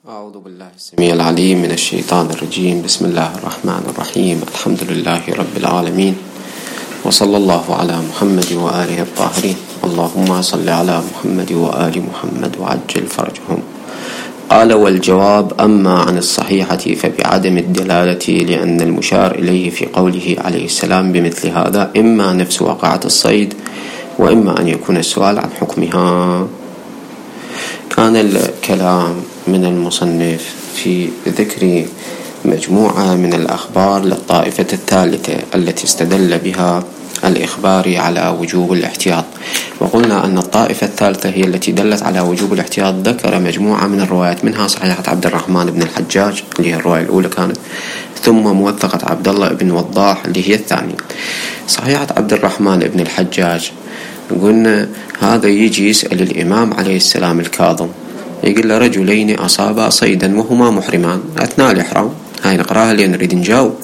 أعوذ بالله السميع العليم من الشيطان الرجيم. بسم الله الرحمن الرحيم. الحمد لله رب العالمين، وصلى الله على محمد وآله الطاهرين. اللهم صل على محمد وآل محمد وعجل فرجهم. قال: والجواب أما عن الصحيحة فبعدم الدلالة، لأن المشار إليه في قوله عليه السلام بمثل هذا إما نفس واقعة الصيد، وإما أن يكون السؤال عن حكمها. كان الكلام من المصنف في ذكر مجموعة من الأخبار للطائفة الثالثة التي استدل بها الإخبار على وجوب الاحتياط. وقلنا أن الطائفة الثالثة هي التي دلت على وجوب الاحتياط. ذكر مجموعة من الروايات، منها صحيحة عبد الرحمن بن الحجاج اللي هي الرواية الأولى كانت، ثم موثقة عبد الله بن وضاح اللي هي الثانية. صحيحة عبد الرحمن بن الحجاج قلنا هذا يجي يسأل الإمام عليه السلام الكاظم، يقول له: رجلين أصابا صيدا وهما محرمان أثناء الإحرام. هاي نقراها لأن نريد نجاوب.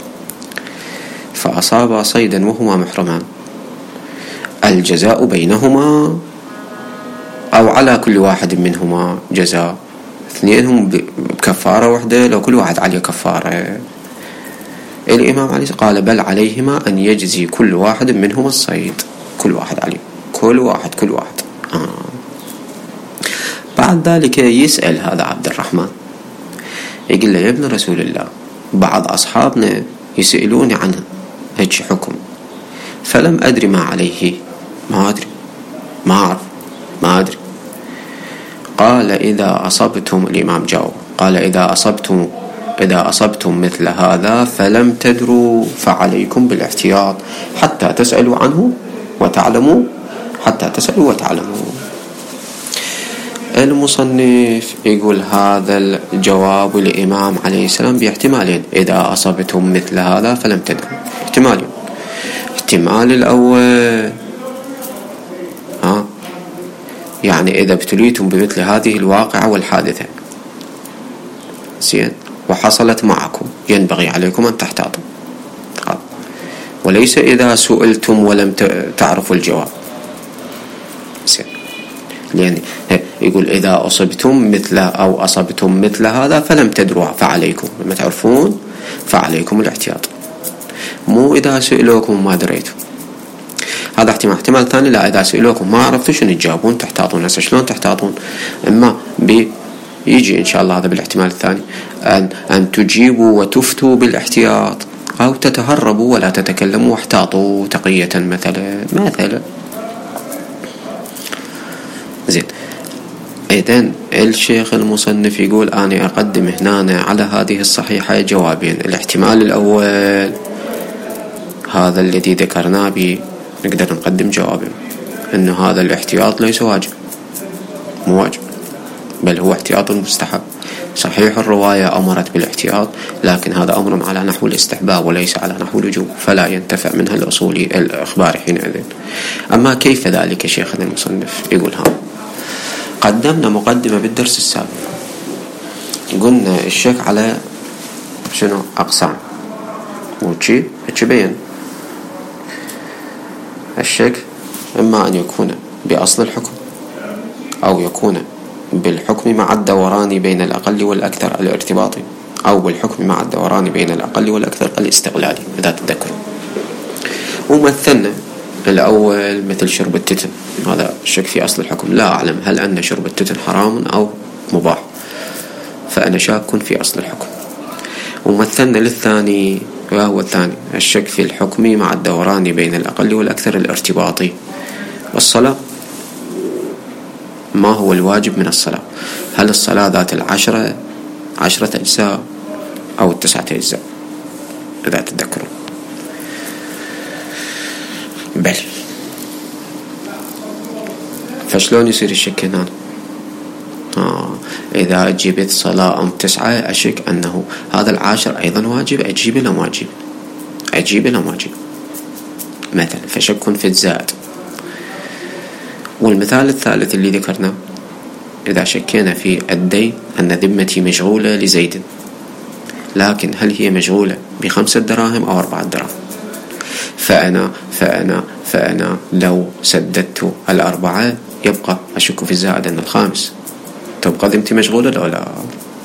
فأصابا صيدا وهما محرمان، الجزاء بينهما أو على كل واحد منهما جزاء؟ اثنينهم بكفارة واحدة، لو كل واحد عليه كفارة. الإمام عليه قال: بل عليهما أن يجزي كل واحد منهما الصيد. كل واحد عليه، كل واحد. بعد ذلك يسأل هذا عبد الرحمن، يقول له: يا ابن رسول الله، بعض أصحابنا يسألوني عنه هيك حكم، فلم أدري ما عليه، ما أدري. قال: إذا أصبتم، الإمام جاوب قال: إذا أصبتم مثل هذا فلم تدروا فعليكم بالاحتياط حتى تسألوا عنه وتعلموا. المصنف يقول هذا الجواب الإمام عليه السلام باحتمالين: إذا أصبتم مثل هذا فلم تدروا، احتمالين. احتمال الأول يعني إذا ابتليتم بمثل هذه الواقعة والحادثة زين وحصلت معكم، ينبغي عليكم أن تحتاطوا، وليس إذا سئلتم ولم تعرفوا الجواب. زين، لأن يقول إذا أصبتم مثل هذا فلم تدروا فعليكم، لما تعرفون فعليكم الاحتياط، مو إذا سئلوكم ما دريتم. هذا احتمال ثاني: لا، إذا سئلوكم ما عرفتوا شنو تجاوبون تحتاطون. هسه شلون تحتاطون؟ إما يجي إن شاء الله هذا بالاحتمال الثاني أن تجيبوا وتفتوا بالاحتياط، أو تتهربوا ولا تتكلموا واحتاطوا تقية مثلا. زين، إذن الشيخ المصنف يقول: أنا أقدم هنا على هذه الصحيحة جوابين. الاحتمال الأول هذا الذي ذكرناه به نقدر نقدم جوابين، أنه هذا الاحتياط ليس واجب، مو واجب، بل هو احتياط مستحب. صحيح الرواية أمرت بالاحتياط، لكن هذا أمر على نحو الاستحباب وليس على نحو الوجوب، فلا ينتفع منها الأصولي الإخباري حينئذ. أما كيف ذلك شيخنا المصنف؟ يقول: قدمنا مقدمة بالدرس السابق، قلنا الشك على شنو أقسام، وشي بين الشك إما أن يكون بأصل الحكم، أو يكون بالحكم مع الدوران بين الأقل والأكثر الارتباطي، أو بالحكم مع الدوران بين الأقل والأكثر الاستغلالي، إذا تذكروا. ومثلنا الأول مثل شرب التتن، هذا الشك في أصل الحكم، لا أعلم هل أن شرب التتن حرام أو مباح، فأنا شاك في أصل الحكم. ومثلنا للثاني، وهو الثاني الشك في الحكم مع الدوران بين الأقل والأكثر الارتباطي. والصلاة، ما هو الواجب من الصلاة؟ هل الصلاة ذات 10 أجزاء أو 9 أجزاء، إذا تذكروا؟ بل فشلون يصير الشك هنا؟ إذا جبت صلاة 9 أشك أنه هذا 10 أيضا واجب، أجيب لا واجب مثلا، فشك في الزائد. والمثال الثالث اللي ذكرنا: إذا شكينا في الدين أن ذمتي مشغولة لزيد، لكن هل هي مشغولة ب5 دراهم أو 4 دراهم؟ فأنا لو سددت 4 يبقى أشك في الزائد أن 5، تبقى ذمتي مشغولة لو لا؟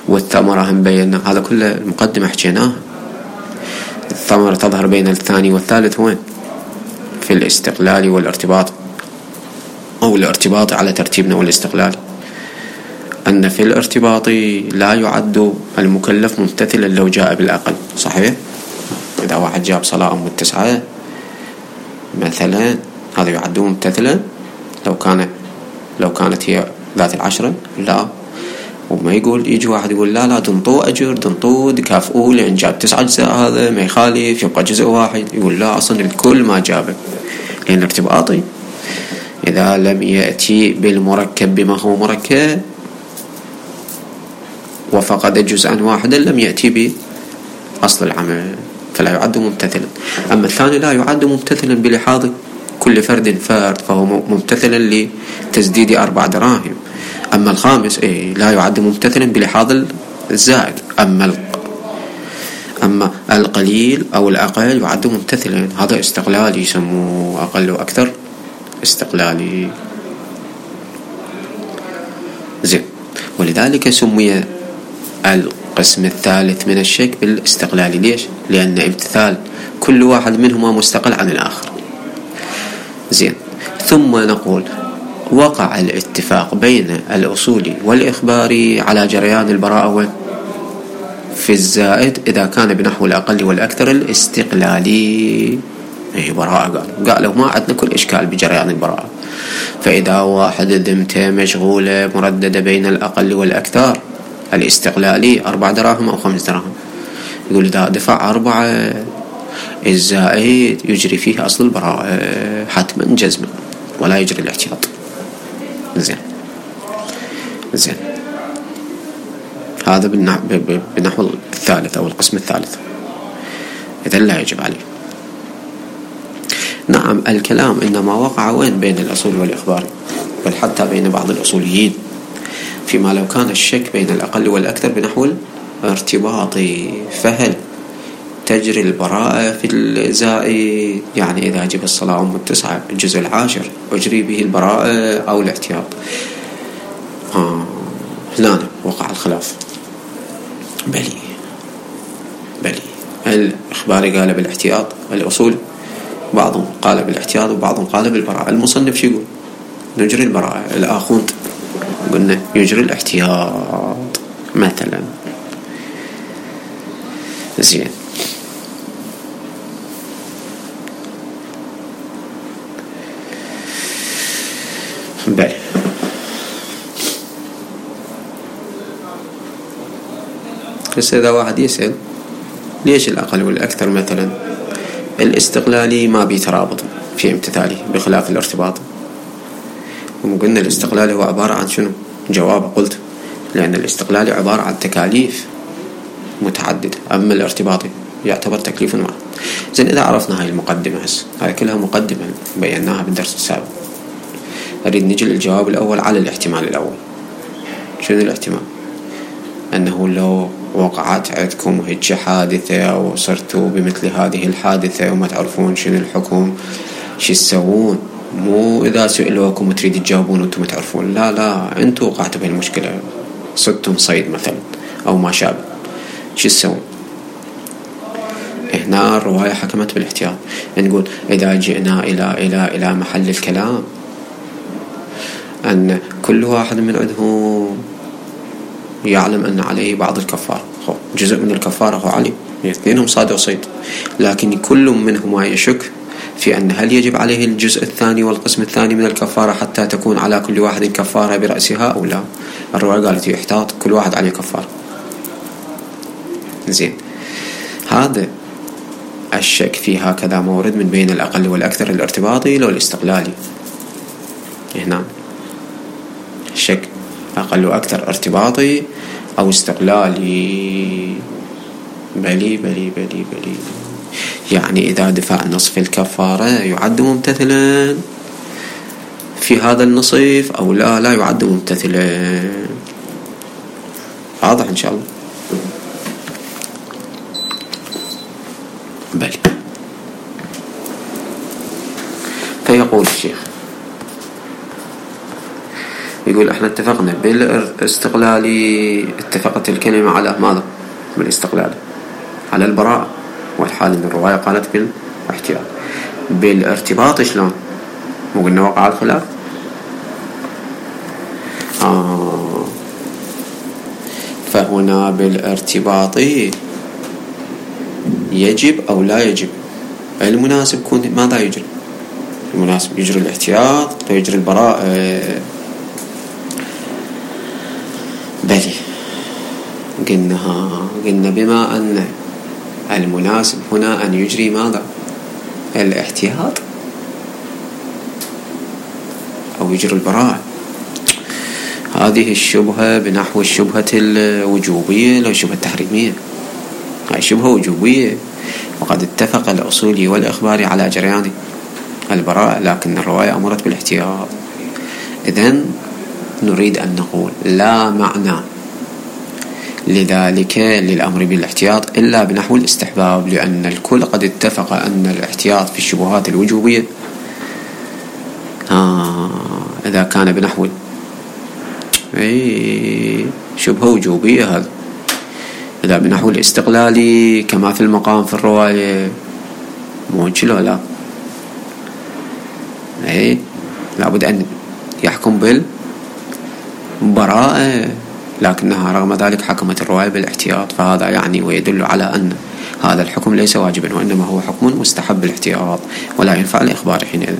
والثمرة هم بينا، هذا كله المقدمة حكيناها. الثمرة تظهر بين الثاني والثالث وين؟ في الاستقلال والارتباط، أو الارتباط على ترتيبنا والاستقلال. أن في الارتباط لا يعد المكلف ممتثلا لو جاء بالأقل، صحيح؟ إذا واحد جاب صلاة أم التسعة مثلا، هذا يعد ممتثلا لو كانت هي ذات العشرة؟ لا. وما يقول يجي واحد يقول لا دنطوه أجر، دنطوه دكافئوه لأن جاب 9 أجزاء، هذا ما يخالف، يبقى جزء واحد. يقول لا، أصلا الكل ما جابه، لأن ارتباطي إذا لم يأتي بالمركب بما هو مركب وفقد جزءا واحدا لم يأتي بأصل العمل، فلا يعد ممتثلا. أما الثاني لا يعد ممتثلا بلحاظ كل فرد فرد، فهو ممتثلا لتسديد 4 دراهم. أما الخامس لا يعد ممتثلا بلحاظ الزائد. أما القليل أو الأقل يعد ممتثلا، هذا استقلالي، يسموه أقل وأكثر استقلالي. زين، ولذلك سمي القسم الثالث من الشك بالاستقلالي. ليش؟ لأن امتثال كل واحد منهما مستقل عن الآخر. زين، ثم نقول وقع الاتفاق بين الأصولي والإخباري على جريان البراءة في الزائد إذا كان بنحو الأقل والأكثر الاستقلالي. براءة قالوا ما عندنا كل إشكال بجريان البراءة. فإذا واحد ذمته مشغولة مرددة بين الأقل والأكثر الاستقلالي 4 دراهم أو 5 دراهم، يقول إذا دفع 4 الزائد يجري فيه أصل البراءة حتما جزما، ولا يجري الاحتياط. زين، هذا بنحو الثالث أو القسم الثالث، إذن لا يجب عليه. نعم، الكلام إنما وقع وين؟ بين الأصول والإخبار، بل حتى بين بعض الأصوليين، فيما لو كان الشك بين الأقل والأكثر بنحو الارتباطي، فهل تجري البراءة في الزائد؟ يعني إذا جب الصلاة أم التسعة الجزء 10 أجري به البراءة أو الاحتياط؟ هنا وقع الخلاف. بلي الإخباري قال بالاحتياط، الأصول بعضهم قال بالاحتياط وبعضهم قال بالبراءة. المصنف شو يقول؟ نجري البراءة. الآخوند قلنا يجري الاحتياط مثلا. زين، بلي بس إذا واحد يسأل ليش الأقل والأكثر مثلا الاستقلالي ما بيترابط في امتثاله بخلاف الارتباط؟ وقلنا الاستقلالي هو عبارة عن شنو؟ جواب قلت لأن الاستقلالي عبارة عن تكاليف متعددة، أما الارتباطي يعتبر تكليف واحد. زين، إذا عرفنا هاي المقدمة، هاي كلها مقدمة بيناها بالدرس السابق، أريد نجي للجواب الأول على الاحتمال الأول. شنو الاحتمال؟ أنه لو وقعت عندكم هيك حادثة وصرتوا بمثل هذه الحادثة وما تعرفون شنو الحكم، شو تسوون؟ مو إذا سئلوكم تريد تجاوبون وانتم تعرفون، لا أنتوا وقعتوا بهالمشكلة، صدتم صيد مثلا أو ما شابه، شو تسوون؟ هنا الرواية حكمت بالاحتياط. نقول إذا جئنا إلى محل الكلام أن كل واحد من عندهم يعلم أن عليه بعض الكفارة، جزء من الكفارة هو عليه، اثنينهم صاد وصيد، لكن كل منهما يشك في أن هل يجب عليه الجزء الثاني والقسم الثاني من الكفارة حتى تكون على كل واحد كفارة برأسها أو لا. الرواية قالت يحتاط، كل واحد عليه كفارة. زين، هذا الشك في هكذا مورد من بين الأقل والأكثر الارتباطي لو الاستقلالي. هنا الشك أقل وأكثر ارتباطي أو استقلالي. بلي يعني إذا دفع نصف الكفارة يعد ممتثلا في هذا النصف أو لا يعد ممتثلا. واضح إن شاء الله. بلي. فيقول الشيخ، يقول يقول احنا اتفقنا بالاستقلالي، اتفقت الكلمة على ماذا؟ بالاستقلالي على البراءة، والحال ان الرواية قالت بالاحتياط. بالارتباط شلون؟ وقلنا وقع الخلاف. فهنا بالارتباط يجب أو لا يجب. المناسب يكون ماذا يجري؟ المناسب يجري الاحتياط ويجري البراءة. بلي قلنا بما أن المناسب هنا أن يجري ماذا؟ الاحتياط أو يجري البراءة. هذه الشبهة بنحو الشبهة الوجوبية لا الشبهة التحريمية. هاي شبهة وجوبية، وقد اتفق الأصولي والإخباري على جريان البراءة، لكن الرواية أمرت بالاحتياط. إذن نريد أن نقول لا معنى لذلك للأمر بالاحتياط إلا بنحو الاستحباب، لأن الكل قد اتفق أن الاحتياط في الشبهات الوجوبية إذا كان بنحو شبهة وجوبية، هذا إذا بنحو الاستقلالي كما في المقام في الرواية موجل ولا لابد أن يحكم بالبراءة، لكنها رغم ذلك حكمت الرواية بالاحتياط. فهذا يعني ويدل على أن هذا الحكم ليس واجبا، وإنما هو حكم مستحب بالاحتياط ولا ينفع الإخبار حينئذ.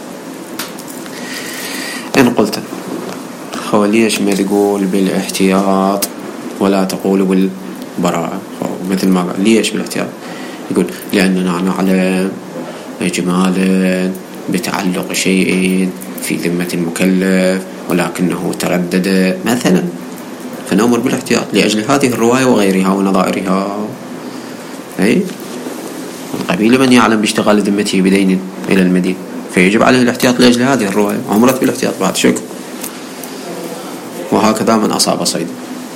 إن قلت ليش ما تقول بالاحتياط ولا تقول بالبراءة؟ مثل ما قال ليش بالاحتياط؟ يقول لأننا نعلم إجمالا بتعلق شيء في ذمة المكلف ولكنه تردد مثلا، فنأمر بالاحتياط لأجل هذه الرواية وغيرها ونظائرها. من قبيل من يعلم باشتغال ذمته بدين إلى المدين، فيجب عليه الاحتياط لأجل هذه الرواية، وأمرت بالاحتياط بعد شكر. وهكذا من أصاب صيد.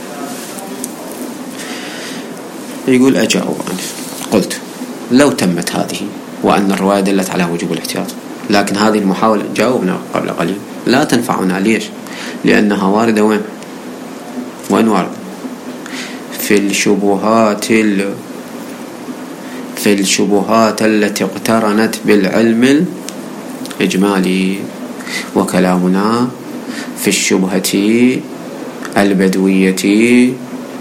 يقول أجاوب عنه. قلت لو تمت هذه وأن الرواية دلت على وجوب الاحتياط، لكن هذه المحاولة جاوبنا قبل قليل لا تنفعنا. ليش؟ لأنها واردة وين واردة في الشبهات التي اقترنت بالعلم الإجمالي، وكلامنا في الشبهة البدوية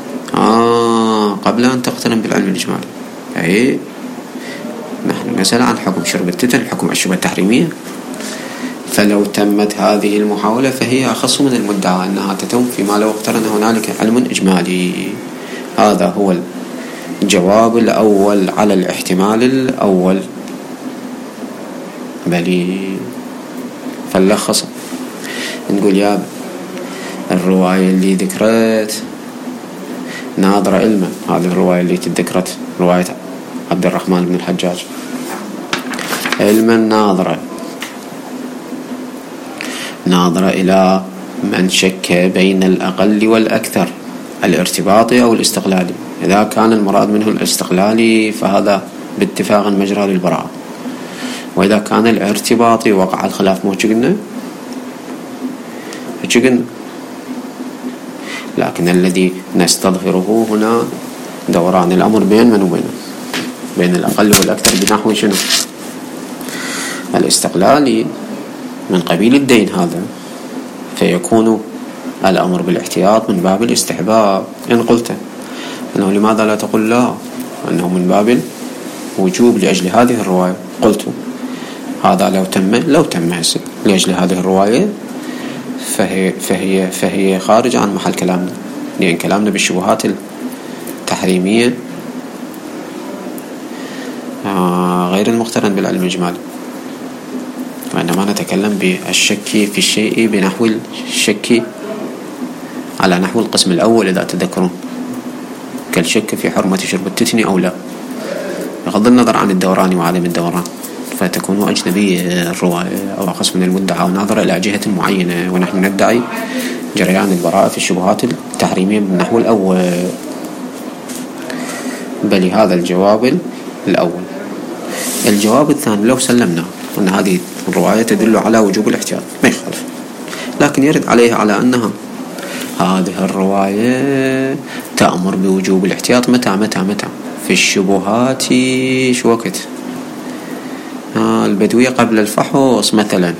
قبل أن تقترن بالعلم الإجمالي. نحن نسأل عن حكم شرب التتن، حكم الشبهة التحريمية. فلو تمت هذه المحاولة فهي أخص من المدعى أنها تتم فيما لو اقترن هنالك علم إجمالي. هذا هو الجواب الأول على الاحتمال الأول. بلي فلخص نقول يا الرواية اللي ذكرت ناظرة علما، هذه الرواية اللي تذكرت رواية عبد الرحمن بن الحجاج علما ناظرة إلى من شك بين الأقل والأكثر، الارتباطي أو الاستقلالي. إذا كان المراد منه الاستقلالي فهذا باتفاق مجرى للبراءة، وإذا كان الارتباطي وقع الخلاف موجودنا. لكن الذي نستظهره هنا دوران الأمر بين من وبينه، بين الأقل والأكثر بنحو شنو؟ الاستقلالي من قبيل الدين هذا، فيكون الأمر بالاحتياط من باب الاستحباب. إن قلت أنه لماذا لا تقول لا أنه من باب الوجوب لأجل هذه الرواية؟ قلت هذا لو تم لأجل هذه الرواية فهي خارج عن محل كلامنا، لأن كلامنا بالشبهات التحريمية غير المقترن بالعلم الإجمالي، وإنما نتكلم بالشك في الشيء بنحو الشك على نحو القسم الأول إذا تذكرون، كالشك في حرمة شرب التتن أو لا، بغض النظر عن الدوران وعدم الدوران، فتكون أجنبية الرواية أو أخص من المدعى وناظر إلى جهة معينة، ونحن ندعي جريان البراءة في الشبهات التحريمية بالنحو الأول. بل هذا الجواب الأول. الجواب الثاني لو سلمنا أن هذه الرواية تدل على وجوب الاحتياط ما يخالف، لكن يرد عليها على أنها هذه الرواية تأمر بوجوب الاحتياط متى في الشبهات. شو وقت البدوية قبل الفحص مثلا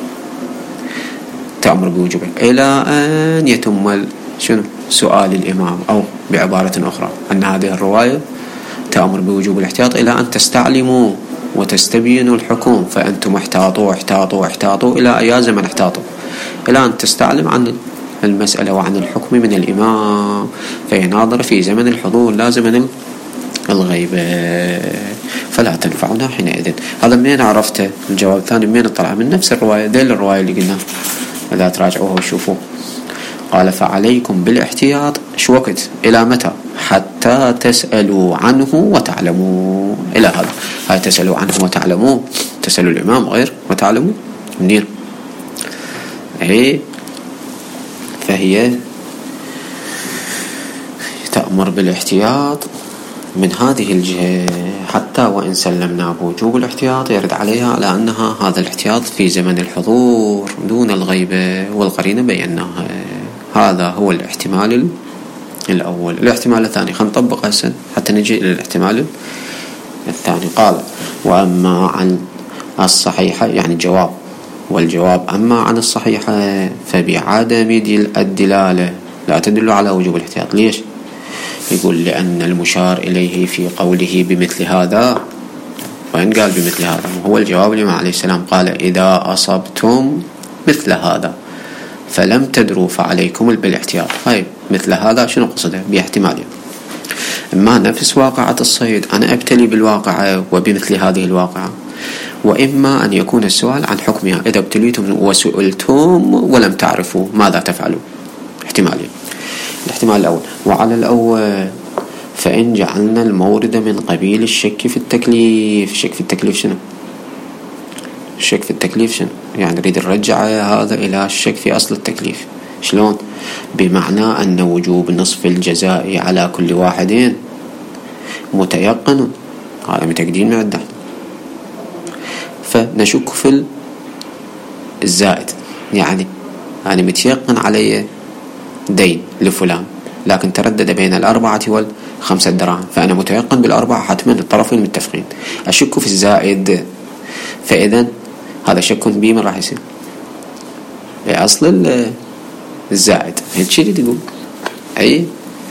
تأمر بوجوبه إلى أن يتم سؤال الإمام، أو بعبارة أخرى أن هذه الرواية تأمر بوجوب الاحتياط إلى أن تستعلموا وتستبينوا الحكم، فأنتم احتاطوا إلى أي زمن احتاطوا، إلى أن تستعلم عن المسألة وعن الحكم من الإمام، فهي ناظرة في زمن الحضور لا زمن الغيبة، فلا تنفعنا حينئذ. هذا منين عرفته؟ الجواب الثاني منين طلع؟ من نفس الرواية، ذيل الرواية اللي قلنا إذا تراجعوها وشوفوا. قال فعليكم بالاحتياط شو وقت؟ إلى متى؟ حتى تسألوا عنه وتعلموا. إلى هذا هاي تسألوا عنه وتعلموا، تسألوا الإمام غير وتعلموا منين؟ فهي تأمر بالاحتياط من هذه الجهة، حتى وإن سلمنا بوجوب الاحتياط يرد عليها على أنها هذا الاحتياط في زمن الحضور دون الغيبة، والقرينة بيناها. هذا هو الاحتمال الأول. الاحتمال الثاني خلينا نطبق هسه حتى نجي إلى الاحتمال الثاني. قال وأما عن الصحيحة، يعني الجواب والجواب، أما عن الصحيحة فبعدم الدلالة لا تدل على وجوب الاحتياط. ليش؟ يقول لأن المشار إليه في قوله بمثل هذا، وإن قال بمثل هذا هو الجواب لما عليه السلام قال إذا أصبتم مثل هذا فلم تدروا فعليكم بالاحتياط. هاي مثل هذا شنو قصده؟ باحتمالين، إما نفس واقعة الصيد أنا أبتلي بالواقعة وبمثل هذه الواقعة، وإما أن يكون السؤال عن حكمها إذا ابتليتم وسئلتم ولم تعرفوا ماذا تفعلوا. احتمالين. الاحتمال الأول. وعلى الأول فإن جعلنا المورد من قبيل الشك في التكليف. الشك في التكليف شنو؟ الشك في التكليف شنو؟ يعني نريد نرجع هذا إلى الشك في أصل التكليف. شلون؟ بمعنى أن وجوب نصف الجزاء على كل واحد متيقن، هذا متأكدين من عدة، فنشك في الزائد، يعني أنا متيقن علي دين لفلان لكن تردد بين 4 و5 دراهم، فأنا متيقن بال4 حتما الطرفين متفقين، أشك في الزائد، فإذا هذا شك بي من راح يصير بأصل الزائد. هيك شيء تقول أي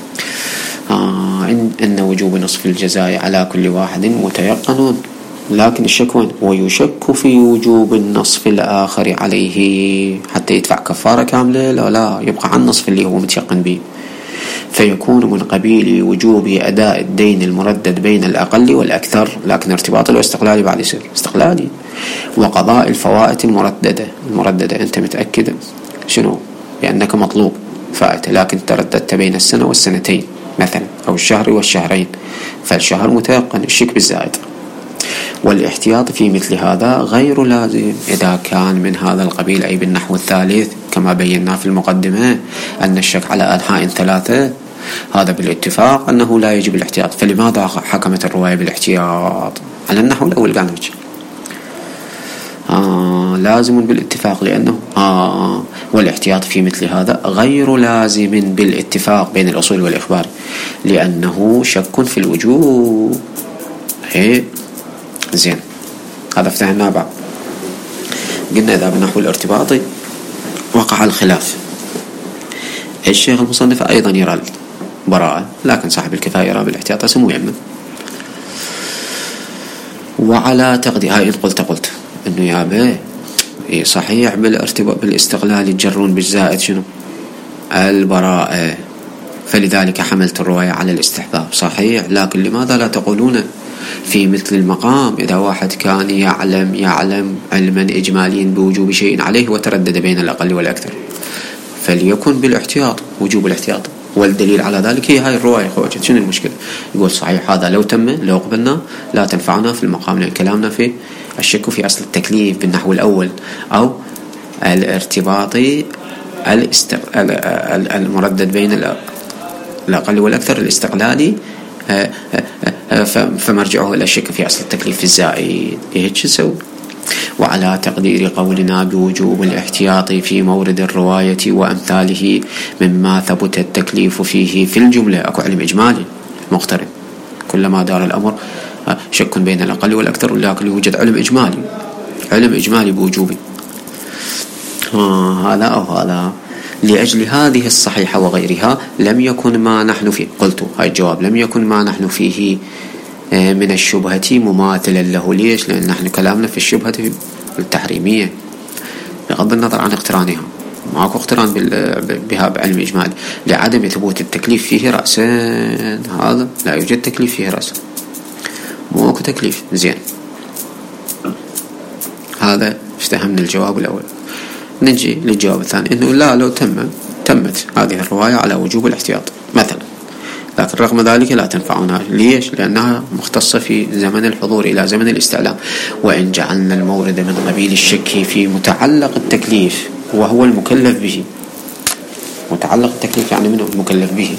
إن وجوب نصف الجزاء على كل واحد متيقن، لكن الشك وين؟ ويشك في وجوب النصف الآخر عليه حتى يدفع كفارة كاملة، لا يبقى عن النصف اللي هو متيقن به، فيكون من قبيل وجوب أداء الدين المردد بين الأقل والأكثر، لكن ارتباط الاستقلالي بعد يصير استقلالي، وقضاء الفوائت المرددة أنت متأكد شنو؟ بأنك مطلوب فائتة لكن ترددت بين السنة والسنتين مثلا، أو الشهر والشهرين، فالشهر متيقن الشك بالزائد. والاحتياط في مثل هذا غير لازم إذا كان من هذا القبيل، أي بالنحو الثالث كما بينا في المقدمة أن الشك على أنحاء 3 هذا بالاتفاق أنه لا يجب الاحتياط. فلماذا حكمت الرواية بالاحتياط؟ على النحو الأول قالنا لازم بالاتفاق، لأنه والاحتياط في مثل هذا غير لازم بالاتفاق بين الأصول والإخبار، لأنه شك في الوجوب. زين، هذا فتحنا بعض. قلنا إذا بنحو الارتباطي وقع الخلاف، الشيخ المصنف أيضا يرى البراءة، لكن صاحب الكفاية يرى بالاحتياط اسمه يمن. وعلى تقدير هاي قلت إنه يا به صحيح بالارتباط بالاستقلال يتجرون بالزائد شنو؟ البراءة، فلذلك حملت الرواية على الاستحباب صحيح، لكن لماذا لا تقولون في مثل المقام إذا واحد كان يعلم علما إجماليا بوجوب شيء عليه وتردد بين الأقل والأكثر، فليكن بالاحتياط وجوب الاحتياط، والدليل على ذلك هي هاي الرواية. خوجت شنو المشكلة؟ يقول صحيح هذا لو تم لو قبلنا لا تنفعنا في المقام، لأن كلامنا في الشك في أصل التكليف بالنحو الأول، أو الارتباطي المردد بين الأقل والأكثر الاستقلالي، فمرجعه إلى الشك في أصل التكليف في الزائد. هيك شو نسوي؟ وعلى تقدير قولنا بوجوب الاحتياط في مورد الرواية وأمثاله مما ثبت التكليف فيه في الجملة. أكو علم إجمالي مقترن، كلما دار الأمر شك بين الأقل والأكثر، لكن يوجد علم إجمالي بوجوب هذا أو هذا. لأجل هذه الصحيحة وغيرها لم يكن ما نحن فيه، قلت هاي الجواب، لم يكن ما نحن فيه من الشبهة مماثلا له. ليش؟ لأن نحن كلامنا في الشبهة التحريمية بغض النظر عن اقترانها، ماكو اقتران بها بعلم إجمالي لعدم ثبوت التكليف فيه رأسا. هذا لا يوجد تكليف فيه رأسا، ماكو تكليف. زين، هذا افتهمنا الجواب الأول. نجي للجواب الثاني، إنه لا، لو تمت هذه الرواية على وجوب الاحتياط مثلا، لكن رغم ذلك لا تنفعنا. ليش؟ لأنها مختصة في زمن الحضور إلى زمن الاستعلام. وإن جعلنا المورد من قبيل الشك في متعلق التكليف وهو المكلف به، متعلق التكليف يعني منه المكلف به،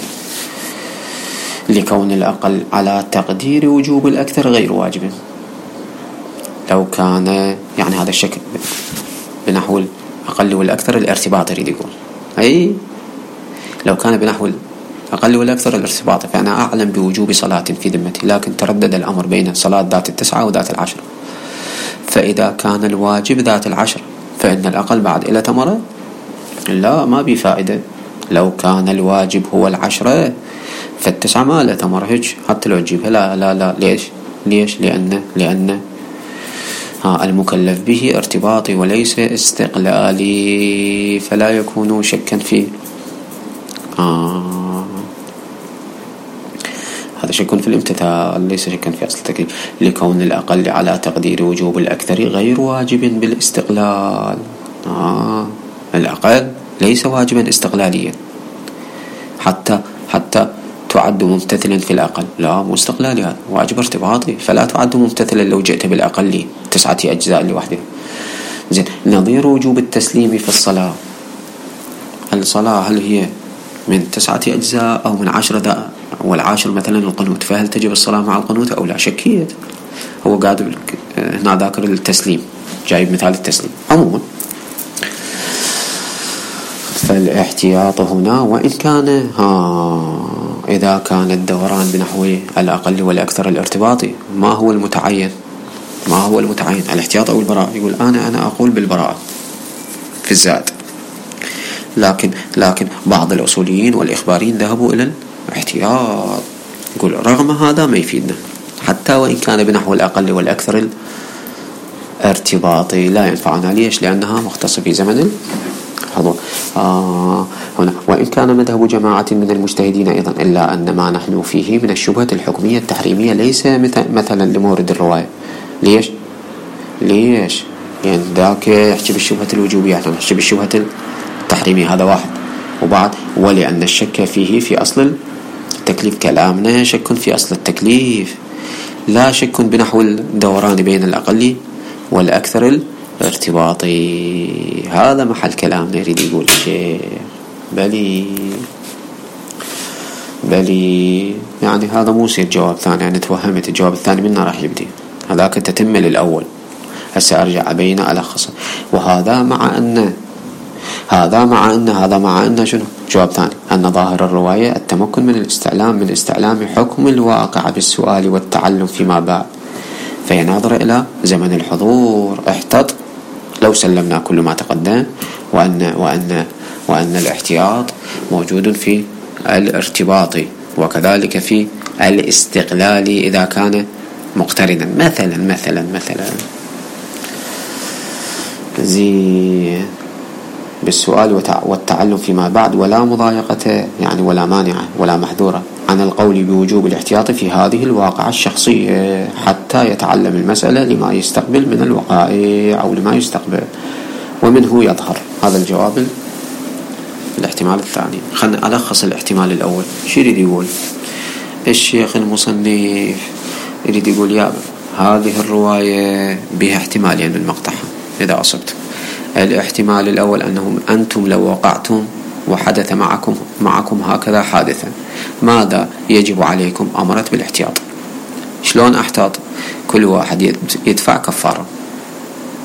لكون الأقل على تقدير وجوب الأكثر غير واجب. لو كان يعني هذا الشك بنحو الأقل والأكثر الارتباط، يريد يقول أي لو كان بنحو الأقل والأكثر الارتباط، فأنا أعلم بوجوب صلاة في ذمتي، لكن تردد الأمر بين صلاة ذات 9 وذات 10. فإذا كان الواجب ذات 10 فإن الأقل بعد إلى تمرة؟ لا، ما بفائدة. لو كان الواجب هو 10 فال9 ما له تمرة هيك حتى لو تجيبها. لا لا لا، ليش؟ لأن المكلف به ارتباطي وليس استقلالي، فلا يكون شكا فيه. هذا شك في الامتثال، ليس شكا في أصل التكليف. لكون الأقل على تقدير وجوب الأكثر غير واجب بالاستقلال. الأقل ليس واجبا استقلاليا حتى تعد ممتثلا في الأقل. لا، مو استقلالي، هذا واجب ارتباطي، فلا تعد ممتثلا لو جئت بالأقل 9 أجزاء لوحدها. زين، نظير وجوب التسليم في الصلاة. الصلاة هل هي من 9 أجزاء أو من 10 والعاشر مثلا القنوت، فهل تجب الصلاة مع القنوت أو لا؟ شكية. هو قاعد هنا ذاكر التسليم، جايب مثال التسليم. عموما فالاحتياط هنا، وإن كان إذا كان الدوران بنحو الأقل والأكثر الارتباطي، ما هو المتعين؟ الاحتياط أو البراءة؟ يقول أنا أقول بالبراءة في الزاد، لكن بعض الأصوليين والإخباريين ذهبوا إلى الاحتياط. يقول رغم هذا ما يفيدنا، حتى وإن كان بنحو الأقل والأكثر الارتباطي لا ينفعنا. ليش؟ لأنها مختصة في زمن الحضور. هنا وإن كان مذهب جماعة من المجتهدين أيضا، إلا أن ما نحن فيه من الشبهة الحكمية التحريمية ليس مثلا لمورد الرواية. ليش؟ يعني ذاك يحكي بالشبهة الوجوبية، احنا نحكي بالشبهة التحريمية. هذا واحد. وبعد ولأن الشك فيه في أصل التكليف، كلامنا شك في أصل التكليف، لا شك بنحو الدوران بين الأقل والأكثر الارتباطي. هذا محل كلامنا. يريد يقول الشيء بلي يعني هذا مو يصير جواب ثاني، يعني توهمت الجواب الثاني منا راح يبدي، هذاك تتم للأول. هسه أرجع أبينه ألخصه. وهذا مع أن شنو؟ جواب ثاني، أن ظاهر الرواية التمكن من استعلام حكم الواقع بالسؤال والتعلم فيما بعد، فهي ناظرة إلى زمن الحضور. احتط لو سلمنا كل ما تقدم، وأن الاحتياط موجود في الارتباط، وكذلك في الاستقلال إذا كان مقترنا. مثلا زي بالسؤال والتعلم فيما بعد، ولا مضايقة يعني ولا مانعة ولا محذورة عن القول بوجوب الاحتياط في هذه الواقعة الشخصية، حتى يتعلم المسألة لما يستقبل من الوقائع أو لما يستقبل ومنه يظهر. هذا الجواب الاحتمال الثاني. خلنا ألخص الاحتمال الأول. شو يريد يقول الشيخ المصنف؟ يريد يقول يا هذه الرواية بها احتمالين من مقطعها إذا أصبت. الاحتمال الأول أنهم أنتم لو وقعتم وحدث معكم هكذا حادثا، ماذا يجب عليكم؟ أمرت بالاحتياط. شلون أحتاط؟ كل واحد يدفع كفارة.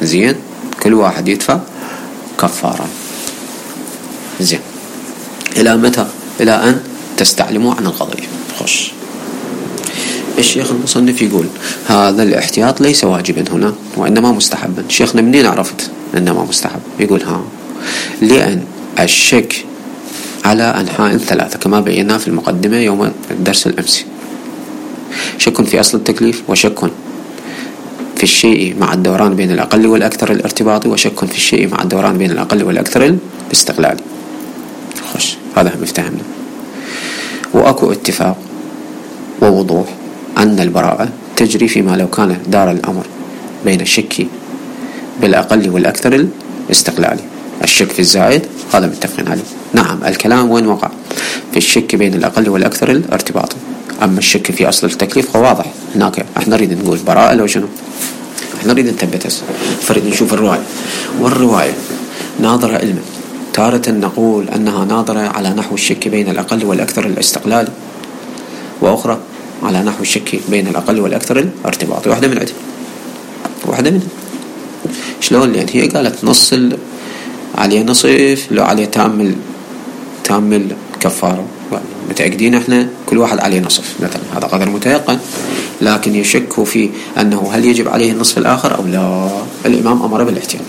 زين، كل واحد يدفع كفارة. زين، إلى متى؟ إلى أن تستعلموا عن القضية. خش الشيخ المصنف يقول هذا الاحتياط ليس واجبا هنا وإنما مستحبا. شيخنا منين عرفت إنما مستحب؟ يقول لأن الشك على أنحاء ثلاثة كما بينا في المقدمة يوم الدرس الأمسي. شك في أصل التكليف، وشك في الشيء مع الدوران بين الأقل والأكثر الارتباطي، وشك في الشيء مع الدوران بين الأقل والأكثر الاستقلالي. خش، هذا هم افتهمنا. وأكو اتفاق ووضوح أن البراءة تجري فيما لو كان دار الأمر بين الشك بالأقل والأكثر الاستقلالي. الشك في الزائد هذا متفقين عليه. نعم، الكلام وين وقع؟ في الشك بين الأقل والأكثر الارتباطي. أما الشك في أصل التكليف فهو واضح هناك. احنا نريد نقول براءة لو شنو؟ احنا نريد نثبت، فريد نشوف الرواية، والرواية ناظرة علما. تارة نقول أنها ناظرة على نحو الشك بين الأقل والأكثر الاستقلالي، وأخرى على نحو الشك بين الأقل والأكثر الارتباطي. واحدة من عدة، واحدة منها. شلون؟ لأن هي قالت نص عليه نصف، لو عليه تامل كفارة. متأكدين احنا كل واحد عليه نصف مثلا، هذا قدر متيقن، لكن يشك في أنه هل يجب عليه النصف الآخر أو لا. الإمام أمر بالاحتياط.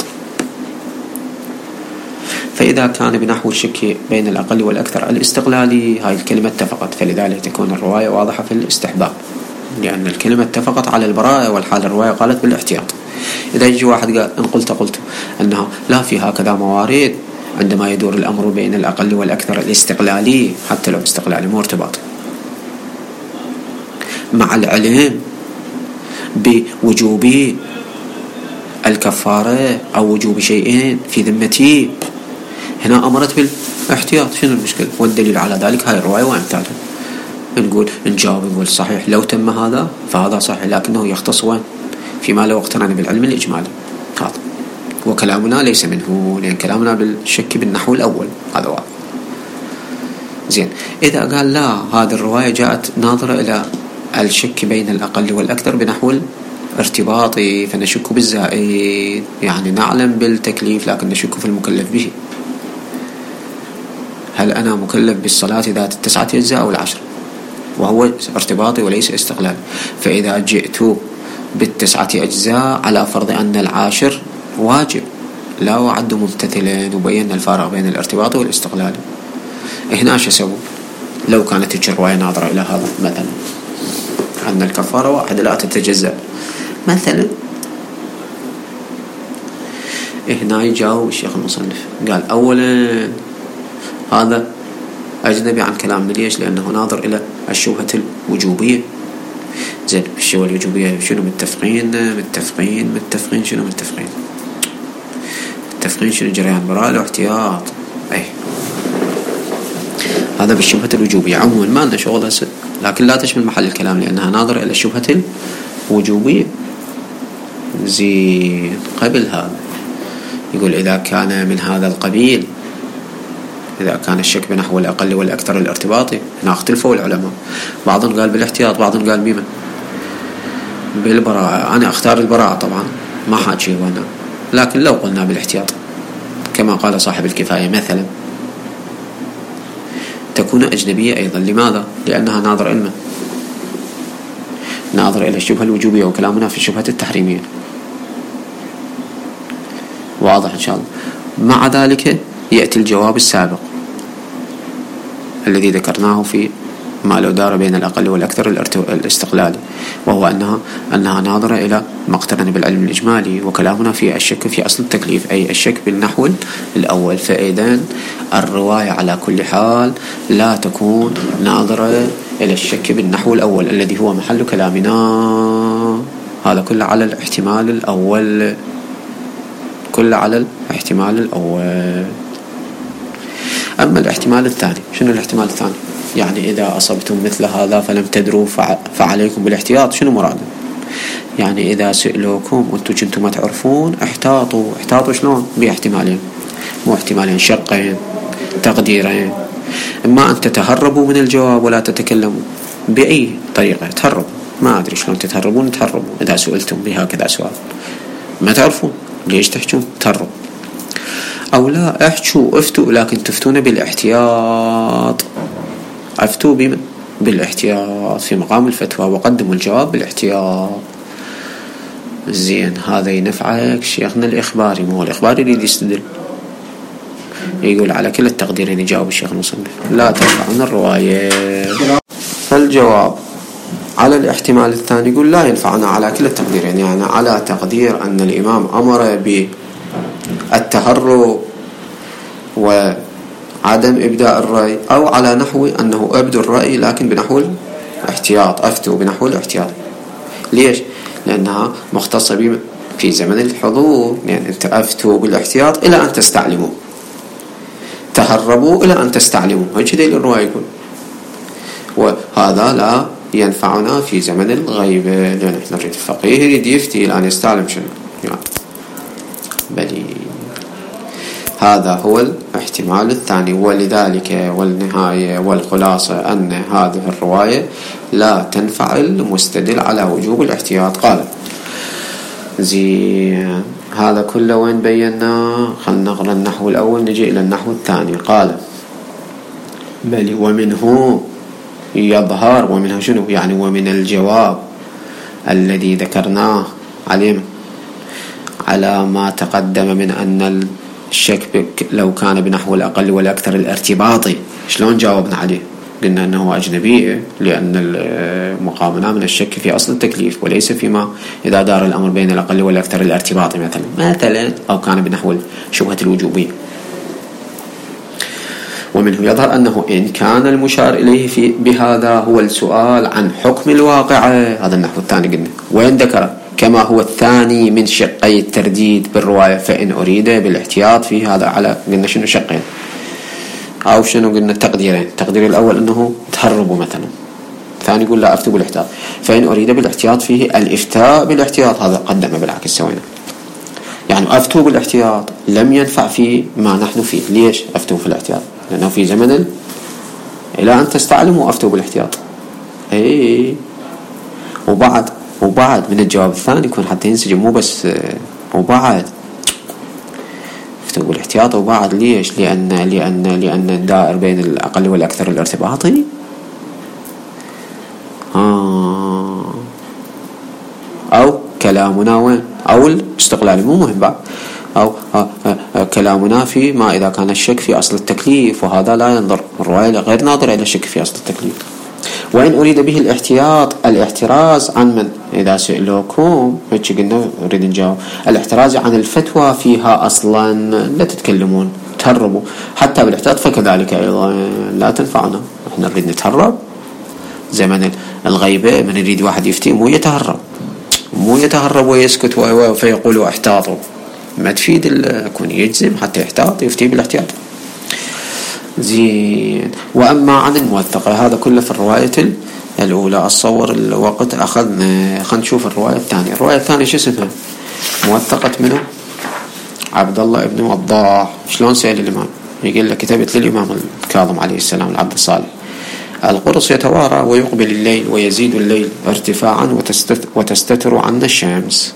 فإذا كان بنحو الشك بين الأقل والأكثر الاستقلالي، هاي الكلمة اتفقت، فلذلك تكون الرواية واضحة في الاستحباب، لأن الكلمة اتفقت على البراءة، والحال الرواية قالت بالاحتياط. إذا يجي واحد قال إن قلت أنها لا، في هكذا موارد عندما يدور الأمر بين الأقل والأكثر الاستقلالي، حتى لو استقلالي مو ارتباطي، مع العلم بوجوب الكفارة أو وجوب شيئين في ذمتي، هنا أمرت بالاحتياط. شنو المشكلة؟ والدليل على ذلك هاي الرواية وأمثالها. نقول نجاوب نقول صحيح لو تم هذا فهذا صحيح، لكنه يختص وين؟ فيما لو اقترن بالعلم الإجمالي. هذا وكلامنا ليس منه، لأن كلامنا بالشك بالنحو الأول، هذا واحد. زين، إذا قال لا، هذه الرواية جاءت ناظرة إلى الشك بين الأقل والأكثر بنحو الارتباطي، فنشك بالزائد، يعني نعلم بالتكليف لكن نشك في المكلف به. هل أنا مكلف بالصلاة ذات 9 أجزاء أو 10؟ وهو ارتباطي وليس استقلال. فإذا جئت ب9 أجزاء على فرض أن 10 واجب، لا وعد ممتثلين، وبين الفارق بين الارتباط والاستقلال. هنا ايش اسوي؟ لو كانت الرواية ناظرة إلى هذا مثلا، أن الكفارة واحدة لا تتجزأ مثلا، هنا يجاوب الشيخ المصنف قال أولا هذا أجنبي عن كلامنا. ليش؟ لأنه ناظر إلى الشبهة الوجوبية. زين، الشبهة الوجوبية شنو؟ متفقين شنو متفقين شنو؟ جريان براءة واحتياط. هذا بالشبهة الوجوبية. عموما ما لنا شغل هسه، لكن لا تشمل محل الكلام لأنها ناظرة إلى الشبهة الوجوبية. زين، قبل هذا يقول إذا كان من هذا القبيل، إذا كان الشك بنحو الأقل والأكثر الارتباطي، هنا اختلفوا العلماء، بعضهم قال بالاحتياط، بعضهم قال بما بالبراءة. أنا أختار البراءة طبعا، ما حاجي وانا، لكن لو قلنا بالاحتياط كما قال صاحب الكفاية مثلا، تكون أجنبية أيضا. لماذا؟ لأنها ناظر علما، ناظر إلى الشبهة الوجوبية، وكلامنا في الشبهة التحريمية. واضح إن شاء الله. مع ذلك يأتي الجواب السابق الذي ذكرناه في ما لو دار بين الأقل والأكثر الاستقلالي، وهو أنها ناظرة إلى ما اقترن بالعلم الإجمالي، وكلامنا في الشك في أصل التكليف، أي الشك بالنحو الأول. فإذن الرواية على كل حال لا تكون ناظرة إلى الشك بالنحو الأول الذي هو محل كلامنا. هذا كله على الاحتمال الأول، كله على الاحتمال الأول. أما الاحتمال الثاني، شنو الاحتمال الثاني؟ يعني إذا أصبتم مثل هذا فلم تدروا فعليكم بالاحتياط. شنو مراده؟ يعني إذا سئلوكم وأنتم كنتم ما تعرفون احتاطوا شلون؟ باحتمالين، مو احتمالين، شقين، تقديرين. إما أن تتهربوا من الجواب ولا تتكلموا بأي طريقة، تهربوا، ما أدري شلون تتهربوا. إذا سئلتم بهكذا سؤال ما تعرفون، ليش تحجون؟ تهرب. أو لا احجوا افتوا، لكن تفتون بالاحتياط. افتوا بالاحتياط في مقام الفتوى، وقدموا الجواب بالاحتياط. زين، هذا ينفعك شيخنا الإخباري. مو الإخباري يريد يستدل، يقول على كل التقديرين يجاوب الشيخ المصنف لا تنفعنا الرواية. فالجواب على الاحتمال الثاني يقول لا ينفعنا على كل التقديرين، يعني على تقدير أن الإمام أمر بالتهرب وعدم إبداء الرأي، أو على نحو أنه أبدوا الرأي لكن بنحو الاحتياط، أفتوا بنحو الاحتياط. ليش؟ لأنها مختصة في زمن الحضور، يعني أنت أفتوا بالاحتياط إلى أن تستعلموا، تهربوا إلى أن تستعلموا، هكذا الرواية يقول. وهذا لا ينفعنا في زمن الغيبة، لأن احنا نريد الفقيه يريد يفتي الآن يستعلم شنو يعني. بل هذا هو الاحتمال الثاني. ولذلك والنهاية والخلاصة أن هذه الرواية لا تنفع المستدل على وجوب الاحتياط. قال زين، هذا كله وين بينا؟ خلنا نقرأ النحو الأول نجي إلى النحو الثاني. قال بل ومنه يظهر، ومنه شنو يعني؟ ومن الجواب الذي ذكرناه على ما تقدم من أن الشك لو كان بنحو الأقل والأكثر الارتباطي. شلون جاوبنا عليه؟ قلنا أنه أجنبي، لأن مقامنا من الشك في أصل التكليف وليس فيما إذا دار الأمر بين الأقل والأكثر الارتباطي مثلا أو كان بنحو شبهة الوجوبية. ومنه يظهر أنه إن كان المشار إليه بهذا هو السؤال عن حكم الواقعة، هذا النحو الثاني قلنا وين ذكر كما هو الثاني من شقي الترديد بالرواية، فإن أريد بالاحتياط فيه. هذا على قلنا شنو شقين أو شنو قلنا تقديرين. التقدير الأول أنه تهربوا مثلا، الثاني يقول لا أفتوا بالاحتياط. فإن أريد بالاحتياط فيه الإفتاء بالاحتياط، هذا قدم بالعكس سوينا، يعني أفتوا بالاحتياط لم ينفع فيه ما نحن فيه. ليش أفتوا في الاحتياط؟ لأنه في زمن إلى أن تستعلموا أفتوا بالاحتياط. وبعد من الجواب الثاني يكون حتى ينسجم، مو بس وبعد افتوا بالاحتياط وبعد. ليش؟ لأن الدائر بين الأقل والأكثر الارتباطي. أو كلامنا وين؟ أو الاستقلال، مو مهم بعد. أو كلامنا في ما إذا كان الشك في أصل التكليف، وهذا لا ينظر الرواية غير ناظر إلى الشك في أصل التكليف. وإن أريد به الاحتياط الاحتراز عن من؟ إذا سئلوكم هيك قلنا نريد نجاوب الاحتراز عن الفتوى فيها أصلا، لا تتكلمون تهربوا. حتى بالاحتياط فكذلك أيضا لا تنفعنا، احنا نريد نتهرب. زمن الغيبة من يريد واحد يفتي مو يتهرب ويسكت فيقول احتاطوا، ما تفيد يكون يجزم حتى يحتاط يفتي بالاحتياط. زين. وأما عن الموثقة، هذا كله في الرواية الأولى. أتصور الوقت أخذنا، خلينا نشوف الرواية الثانية. الرواية الثانية شو اسمها؟ موثقة منه عبد الله ابن وضاح. شلون سأل الإمام؟ يقول له كتبت للإمام الكاظم عليه السلام العبد الصالح: القرص يتوارى ويقبل الليل ويزيد الليل ارتفاعا وتستتر عنا الشمس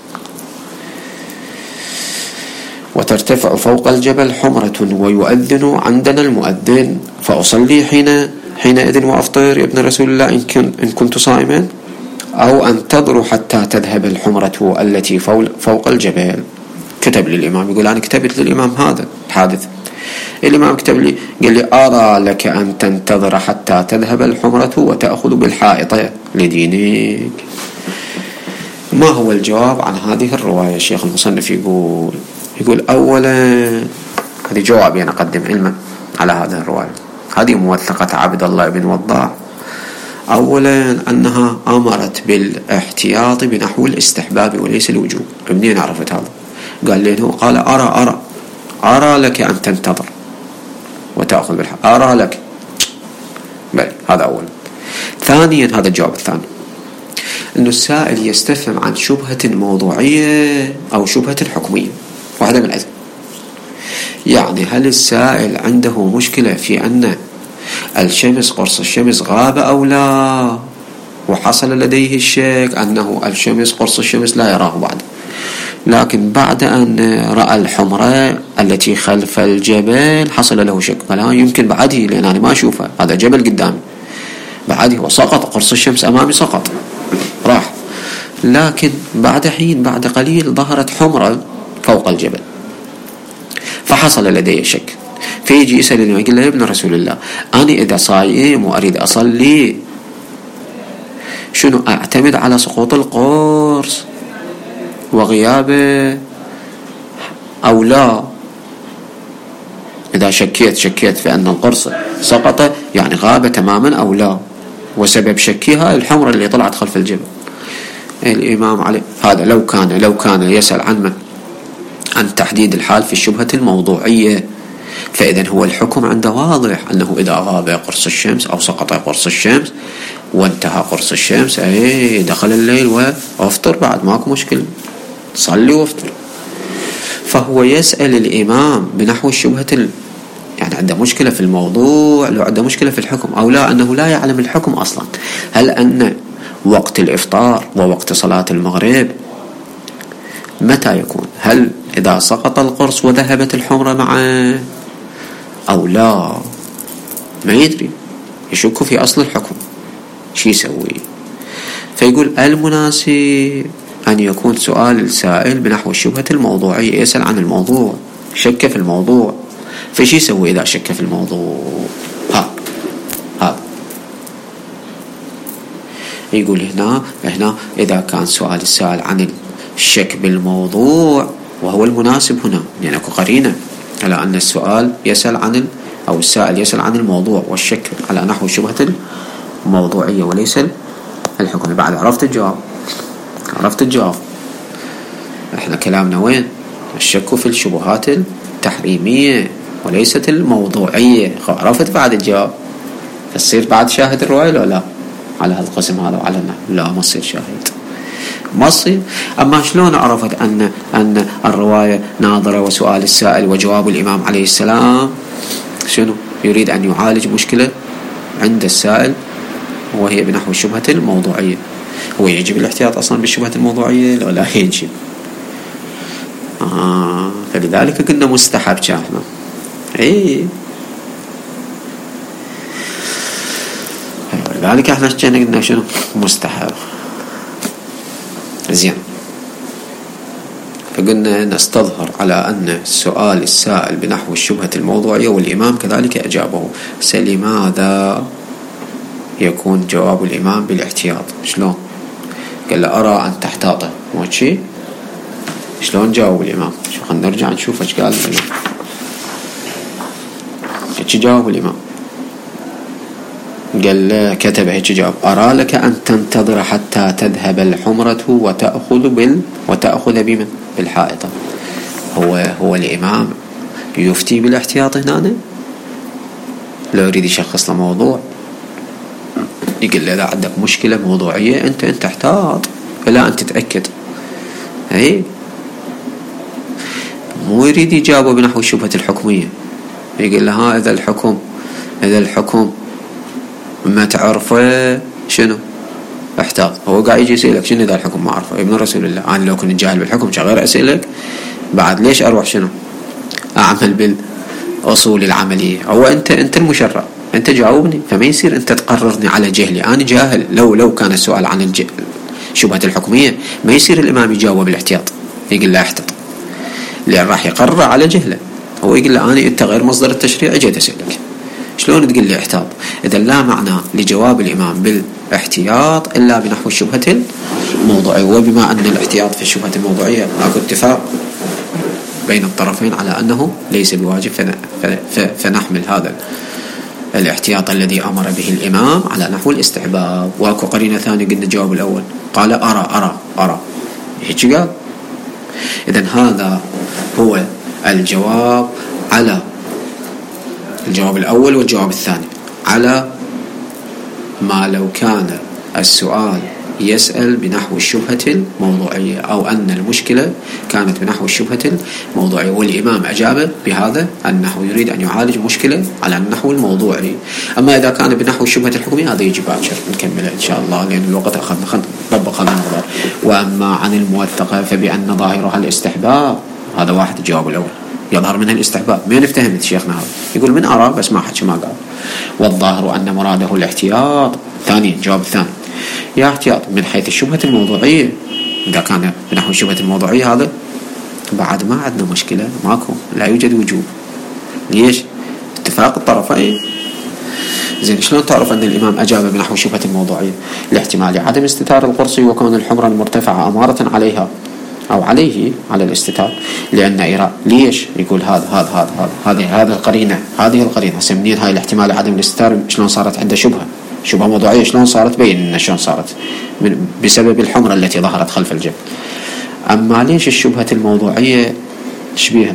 وترتفع فوق الجبل حمرة ويؤذن عندنا المؤذن فأصلي حينئذ وأفطر يا ابن رسول الله إن كنت صائما، أو أنتظر حتى تذهب الحمرة التي فوق الجبل. كتب للإمام، يقول أنا كتبت للإمام هذا الحادث. الإمام كتب لي قال لي: أرى لك أن تنتظر حتى تذهب الحمرة وتأخذ بالحائط لدينك. ما هو الجواب عن هذه الرواية؟ الشيخ المصنف يقول أولا، هذه جواب أنا أقدم علما على هذه الرواية. هذه موثقة عبد الله بن وضاح. أولا أنها أمرت بالاحتياط بنحو الاستحباب وليس الوجوب. منين عرفت هذا؟ قال لي هو قال أرى لك أن تنتظر وتأخذ بالحق. أرى لك، بل هذا أولا. ثانيا، هذا الجواب الثاني، أن السائل يستفهم عن شبهة موضوعية أو شبهة حكمية، واحدة من أذن. يعني هل السائل عنده مشكلة في أن قرص الشمس غاب أو لا، وحصل لديه الشك أنه قرص الشمس لا يراه بعد، لكن بعد أن رأى الحمرة التي خلف الجبل حصل له شك، فلا يمكن بعده لأن أنا ما أشوفه، هذا جبل قدامي بعده وسقط، قرص الشمس أمامي سقط راح. لكن بعد حين بعد قليل ظهرت حمرة فوق الجبل فحصل لدي شك، فيجي يسألني ويقول له: يا ابن رسول الله، أنا إذا صايم وأريد أصلي شنو أعتمد على سقوط القرص وغيابه أو لا؟ إذا شكيت في أن القرص سقط يعني غاب تماما أو لا، وسبب شكيها الحمرة اللي طلعت خلف الجبل. الإمام عليه هذا لو كان يسأل عن تحديد الحال في الشبهة الموضوعية، فإذا هو الحكم عنده واضح أنه إذا غاب قرص الشمس أو سقط قرص الشمس وانتهى قرص الشمس دخل الليل وافطر، بعد ماكو مشكلة، صلي وافطر. فهو يسأل الإمام بنحو الشبهة يعني عنده مشكلة في الموضوع، لو عنده مشكلة في الحكم أو لا، أنه لا يعلم الحكم أصلا. هل أن وقت الإفطار ووقت صلاة المغرب متى يكون؟ هل إذا سقط القرص وذهبت الحمرة معه أو لا؟ ما يدري، يشك في أصل الحكم، شو يسوي؟ فيقول المناسب أن يكون سؤال السائل بنحو الشبهة الموضوعية، يسأل عن الموضوع، شك في الموضوع، فشي يسوي إذا شك في الموضوع؟ يقول هنا إذا كان سؤال السائل عن الشك بالموضوع وهو المناسب هنا، يعني أكو قرينة على أن السؤال يسأل عن أو السائل يسأل عن الموضوع والشك على نحو الشبهة الموضوعية وليس الحكم. بعد عرفت الجواب. احنا كلامنا وين؟ الشك في الشبهات التحريمية وليست الموضوعية. عرفت بعد الجواب، تصير بعد شاهد الرواية ولا لا على هالقسم هذا وعلى لا ما تصير شاهد، ما تصير. أما شلون عرفت أن الرواية ناظرة وسؤال السائل وجواب الإمام عليه السلام شنو؟ يريد أن يعالج مشكلة عند السائل وهي بنحو الشبهة الموضوعية. هو يجب الاحتياط أصلا بالشبهة الموضوعية ولا يجب؟ فلذلك قلنا مستحب شاهنا. لذلك احنا قلنا شنو؟ مستحب. زين، فقلنا نستظهر على أن سؤال السائل بنحو الشبهة الموضوعية والإمام كذلك أجابه. لماذا يكون جواب الإمام بالاحتياط؟ شلون؟ قال له أرى أن تحتاطه، مو شي؟ شلون جاوب الإمام؟ خلينا نرجع نشوف ايش قال الإمام. ايش جاوب الإمام؟ قال له كتب هيك جواب: أرى لك أن تنتظر حتى تذهب الحمرة وتأخذ بمن؟ بالحائطة. هو الإمام يفتي بالاحتياط هنا، لو يريد يشخص له موضوع يقول له إذا عندك مشكلة موضوعية أنت احتاط إلا أن تتأكد. مو يريد يجاوبه بنحو الشبهة الحكمية، يقول له إذا الحكم ما تعرفه شنو؟ احتاط. هو قاعد يجي يسألك شنو إذا الحكم ما أعرفه؟ ابن رسول الله، أنا لو كنت جاهل بالحكم غير أسألك، بعد ليش أروح شنو؟ أعمل بالأصول العملية. هو أنت المشرع، أنت جاوبني، فما يصير أنت تقررني على جهلي، أنا جاهل. لو كان السؤال عن الشبهة الحكمية ما يصير الإمام يجاوب بالاحتياط، يقول لا احتط، لأن راح يقرر على جهله. هو يقول له أنت غير مصدر التشريع، جيت أسألك، شلون تقول لي احتاط؟ إذا لا معنى لجواب الإمام بالاحتياط إلا بنحو الشبهة الموضوعية. وبما أن الاحتياط في الشبهة الموضوعية أكو اتفاق بين الطرفين على أنه ليس بواجب، فنحمل هذا الاحتياط الذي أمر به الإمام على نحو الاستحباب. واكو قرينة ثانية قلنا الجواب الأول قال أرى هيك قال. إذن هذا هو الجواب على الجواب الأول والجواب الثاني على ما لو كان السؤال يسأل بنحو الشبهة الموضوعية، أو أن المشكلة كانت بنحو الشبهة الموضوعية، والإمام أجاب بهذا أنه يريد أن يعالج مشكلة على النحو الموضوعي. أما إذا كان بنحو الشبهة الحكمية هذا يجي باكر نكمله إن شاء الله لأن الوقت أخذنا نطبق النظر. وأما عن الموثقة فبأن ظاهرها الاستحباب، هذا واحد الجواب الأول، يظهر منها الاستحباب. ما افتهمت شيخنا هذا؟ يقول من أرى بس ما حكي ما قال. والظاهر أن مراده الاحتياط. ثانيا الجواب الثاني يا احتياط من حيث الشبهة الموضوعية. إذا كان بنحو الشبهة الموضوعية هذا بعد ما عندنا مشكلة، ماكو، لا يوجد وجوب. ليش؟ اتفاق الطرفين. زين شلون تعرف أن الإمام أجاب بنحو الشبهة الموضوعية؟ لاحتمال عدم استتار القرصي وكون الحمرة المرتفعة أمارة عليها أو عليه على الاستتار. لأن ليش؟ يقول هذه القرينة، هذه القرينة سمنين هاي الاحتمال عدم الاستتار شلون صارت عنده شبهة موضوعية. شلون صارت؟ بين شلون صارت بسبب الحمرة التي ظهرت خلف الجبل. أما ليش الشبهة الموضوعية شبيها؟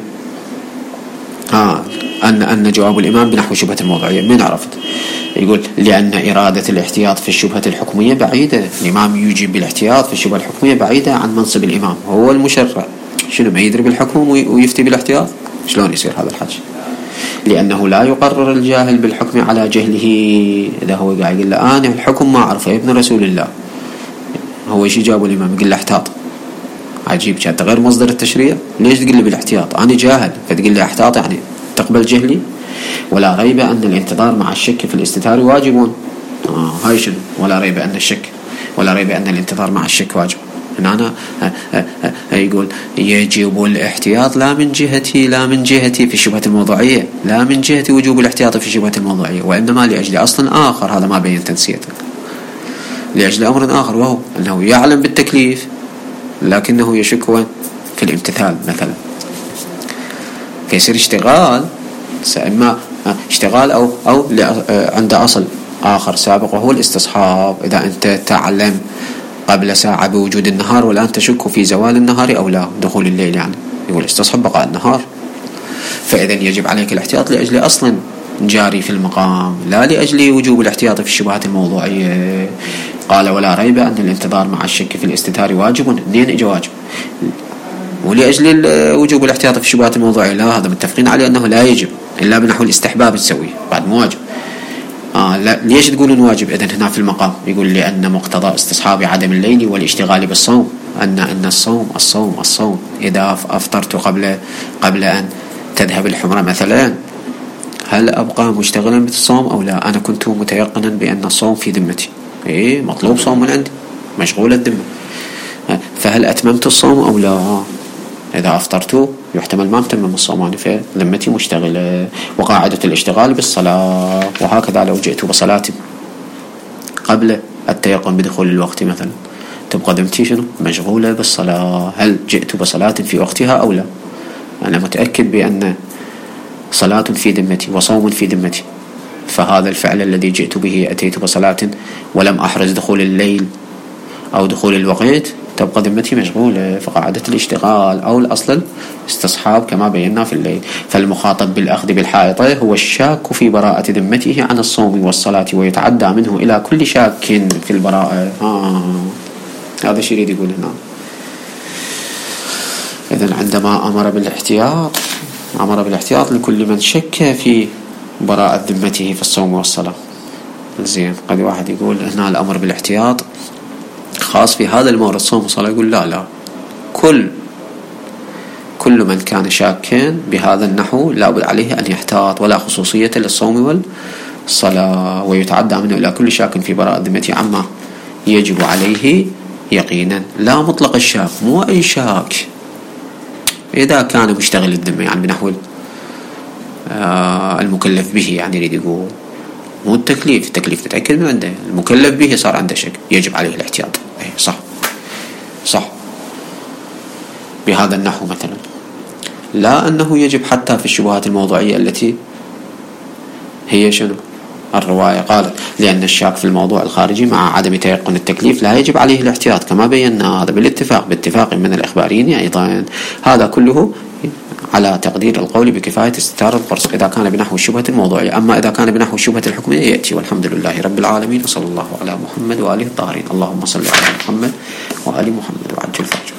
أن جواب الإمام بنحو الشبهة الموضوعية. من عرفت؟ يقول لأن إرادة الاحتياط في الشبهة الحكمية بعيدة. الإمام يجيب بالاحتياط في الشبهة الحكمية بعيدة عن منصب الإمام، هو المشرع. شنو ما يدري بالحكم ويفتي بالاحتياط؟ شلون يصير هذا الحكي؟ لأنه لا يقرر الجاهل بالحكم على جهله. إذا هو قاعد يقول له أنا الحكم ما أعرفه يا ابن رسول الله، هو إيش جابوا الإمام؟ يقول له احتاط. عجيب، كانت غير مصدر التشريع. ليش تقول لي بالاحتياط؟ أنا جاهل فتقول لي احتاط يعني تقبل جهلي؟ ولا ريب أن الانتظار مع الشك في الاستتار واجب. هاي شنو؟ ولا ريب أن الانتظار مع الشك واجب. هنا يقول يجب الاحتياط لا من جهتي في الشبهة الموضوعية، لا من جهة وجوب الاحتياط في الشبهة الموضوعية، وإنما لأجل أصل آخر. هذا ما بين تنسيته، لأجل أمر آخر، وهو أنه يعلم بالتكليف لكنه يشك في الامتثال مثلا، فيصير اشتغال، إما اشتغال أو عند أصل آخر سابق وهو الاستصحاب. إذا أنت تعلم قبل ساعة بوجود النهار والآن تشك في زوال النهار أو لا، دخول الليل يعني، يقول استصحب بقاء النهار. فإذا يجب عليك الاحتياط لأجل أصل جاري في المقام، لا لأجل وجوب الاحتياط في الشبهات الموضوعية. قال ولا ريب أن الانتظار مع الشك في الاستتار واجب. اثنين إجا واجب. ولأجل وجوب الاحتياط في الشبهات الموضوعية لا، هذا متفقين عليه أنه لا يجب إلا بنحو الاستحباب تسويه بعد مو واجب. لا ليش تقولون واجب إذن هنا في المقام؟ يقول لأن مقتضى استصحاب عدم الليل والاشتغال بالصوم أن الصوم إذا أفطرت قبل أن تذهب الحمرة مثلا، هل أبقى مشتغلا بالصوم أو لا؟ أنا كنت متيقنا بأن الصوم في ذمتي، مطلوب صوم من عندي، مشغول الذمة، فهل أتممت الصوم أو لا؟ إذا أفطرت يحتمل ما أتمم الصوم فذمتي مشتغلة. وقاعدة الاشتغال بالصلاة. وهكذا لو جئت بصلاة قبل التيقن بدخول الوقت مثلا، تبقى ذمتي شنو؟ مشغولة بالصلاة. هل جئت بصلاة في وقتها أو لا؟ أنا متأكد بأن صلاة في ذمتي وصوم في ذمتي، فهذا الفعل الذي جئت به أتيت بصلاة ولم أحرز دخول الليل أو دخول الوقت، تبقى ذمتي مشغولة. فقاعدة الاشتغال أو الأصل استصحاب كما بينا في الليل. فالمخاطب بالأخذ بالحائطة هو الشاك في براءة ذمته عن الصوم والصلاة، ويتعدى منه إلى كل شاك في البراءة. هذا الشيء يريد يقول هنا. إذن عندما أمر بالاحتياط لكل من شك في براءة ذمته في الصوم والصلاة. زين، قد واحد يقول هنا الأمر بالاحتياط خاص في هذا المورد الصوم والصلاة. يقول لا، كل من كان شاكا بهذا النحو لابد عليه أن يحتاط، ولا خصوصية للصوم والصلاة، ويتعدى منه إلى كل شاك في براءة ذمته عما يجب عليه يقينا. لا مطلق الشاك، مو أي شاك، إذا كان مشتغل الذمة يعني بنحو المكلف به، يعني يريد يقول مو التكليف تتأكد من عنده، المكلف به صار عنده شك يجب عليه الاحتياط. صح بهذا النحو مثلا. لا أنه يجب حتى في الشبهات الموضوعية التي هي شنو؟ الرواية قالت لأن الشاك في الموضوع الخارجي مع عدم تيقن التكليف لا يجب عليه الاحتياط كما بينا، هذا باتفاق من الإخباريين أيضا. هذا كله على تقدير القول بكفاية استتار القرص إذا كان بنحو الشبهة الموضوعية. أما إذا كان بنحو الشبهة الحكمية يأتي. والحمد لله رب العالمين، وصلى الله على محمد وآله الطاهرين. اللهم صل على محمد وآل محمد وعجل فرجه.